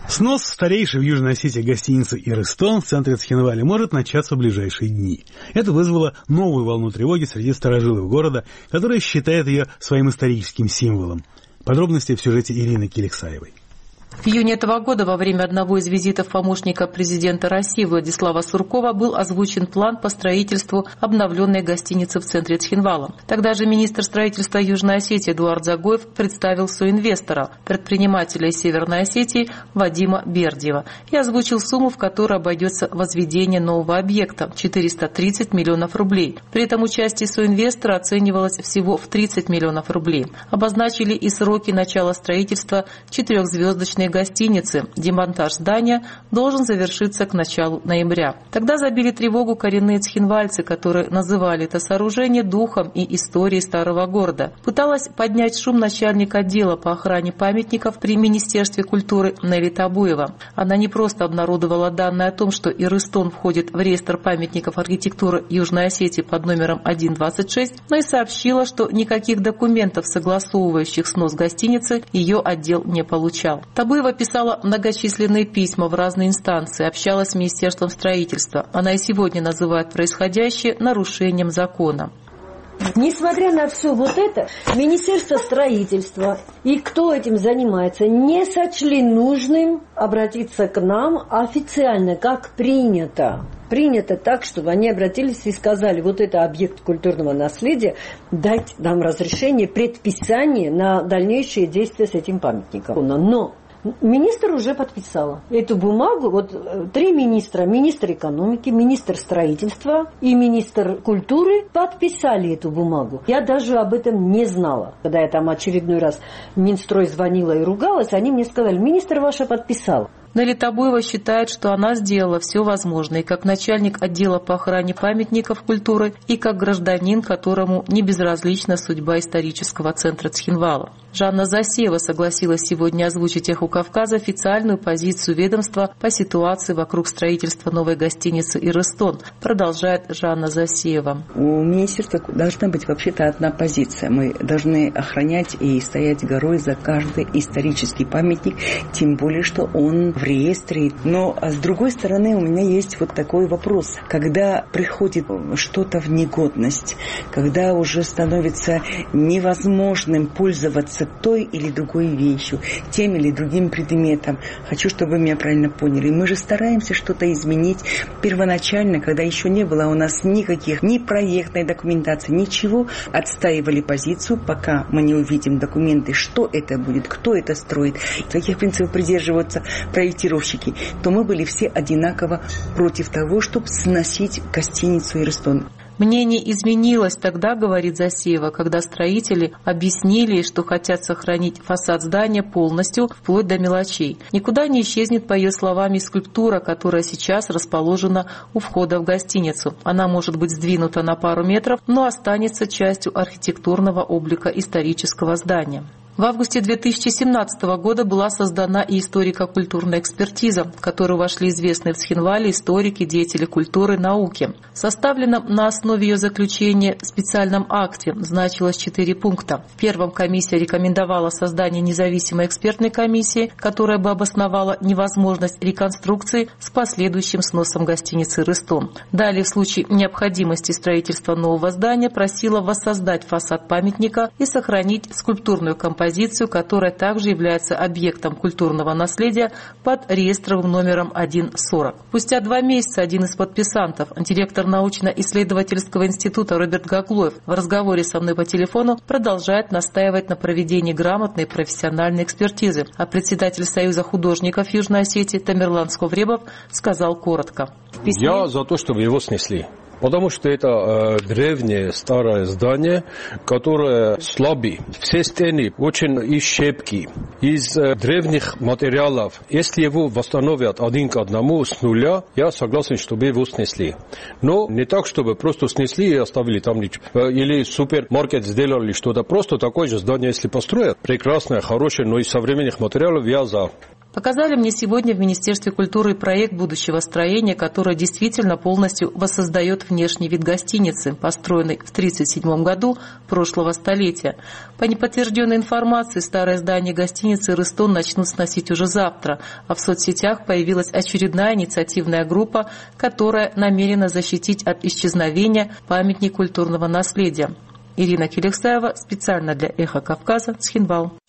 Снос старейшей в Южной Осетии гостиницы «Ирыстон» в центре Цхинвали может начаться в ближайшие дни. Это вызвало новую волну тревоги среди старожилов города, которые считают ее своим историческим символом. Подробности в сюжете Ирины Киликсаевой. В июне этого года во время одного из визитов помощника президента России Владислава Суркова был озвучен план по строительству обновленной гостиницы в центре Цхинвала. Тогда же министр строительства Южной Осетии Эдуард Загоев представил соинвестора, предпринимателя из Северной Осетии Вадима Бердиева, и озвучил сумму, в которой обойдется возведение нового объекта – 430 миллионов рублей. При этом участие соинвестора оценивалось всего в 30 миллионов рублей. Обозначили и сроки начала строительства четырехзвездочной гостиницы. Демонтаж здания должен завершиться к началу ноября. Тогда забили тревогу коренные цхинвальцы, которые называли это сооружение духом и историей старого города. Пыталась поднять шум начальник отдела по охране памятников при Министерстве культуры Нелли Табуева. Она не просто обнародовала данные о том, что Ирыстон входит в реестр памятников архитектуры Южной Осетии под номером 126, но и сообщила, что никаких документов, согласовывающих снос гостиницы, ее отдел не получал. Табуева писала многочисленные письма в разные инстанции, общалась с Министерством строительства. Она и сегодня называет происходящее нарушением закона. Несмотря на все вот это, Министерство строительства и кто этим занимается, не сочли нужным обратиться к нам официально, как принято. Принято так, чтобы они обратились и сказали, вот это объект культурного наследия, дать нам разрешение, предписание на дальнейшие действия с этим памятником. Но министр уже подписала эту бумагу. Вот 3 министра, министр экономики, министр строительства и министр культуры подписали эту бумагу. Я даже об этом не знала. Когда я там очередной раз в Минстрой звонила и ругалась, они мне сказали, министр ваша подписала. Нелли Табуева считает, что она сделала все возможное, и как начальник отдела по охране памятников культуры, и как гражданин, которому не безразлична судьба исторического центра Цхинвала. Жанна Засеева согласилась сегодня озвучить «Эху Кавказа» официальную позицию ведомства по ситуации вокруг строительства новой гостиницы «Ирыстон», продолжает Жанна Засеева. У министерства должна быть вообще-то одна позиция. Мы должны охранять и стоять горой за каждый исторический памятник, тем более, что он в реестре. Но с другой стороны у меня есть вот такой вопрос. Когда приходит что-то в негодность, когда уже становится невозможным пользоваться той или другой вещью, тем или другим предметом, хочу, чтобы вы меня правильно поняли, мы же стараемся что-то изменить первоначально, когда еще не было у нас никаких, ни проектной документации, ничего, отстаивали позицию, пока мы не увидим документы, что это будет, кто это строит, каких принципов придерживаются проектировщики, то мы были все одинаково против того, чтобы сносить гостиницу «Ирыстон». Мнение изменилось тогда, говорит Засеева, когда строители объяснили, что хотят сохранить фасад здания полностью, вплоть до мелочей. Никуда не исчезнет, по ее словам, и скульптура, которая сейчас расположена у входа в гостиницу. Она может быть сдвинута на пару метров, но останется частью архитектурного облика исторического здания. В августе 2017 года была создана и историко-культурная экспертиза, в которую вошли известные в Цхинвале историки, деятели культуры, науки. В составленном на основе ее заключения специальном акте значилось 4 пункта. В первом комиссия рекомендовала создание независимой экспертной комиссии, которая бы обосновала невозможность реконструкции с последующим сносом гостиницы «Ирыстон». Далее, в случае необходимости строительства нового здания, просила воссоздать фасад памятника и сохранить скульптурную композицию, которая также является объектом культурного наследия под реестровым номером 140. Спустя 2 месяца один из подписантов, директор научно-исследовательского института Роберт Гаглоев, в разговоре со мной по телефону продолжает настаивать на проведении грамотной профессиональной экспертизы, а председатель Союза художников Южной Осетии Тамерлан Сковребов сказал коротко. Я за то, чтобы его снесли. Потому что это древнее старое здание, которое слабое. Все стены очень из щепки, из древних материалов. Если его восстановят 1 к 1 с нуля, я согласен, чтобы его снесли. Но не так, чтобы просто снесли и оставили там или супермаркет сделали что-то. Просто такое же здание, если построят, прекрасное, хорошее, но из современных материалов я за. Показали мне сегодня в Министерстве культуры проект будущего строения, которое действительно полностью воссоздает внешний вид гостиницы, построенной в 1937 году прошлого столетия. По неподтвержденной информации, старое здание гостиницы «Рыстон» начнут сносить уже завтра, а в соцсетях появилась очередная инициативная группа, которая намерена защитить от исчезновения памятник культурного наследия. Ирина Келексаева специально для «Эхо Кавказа», Цхинвал.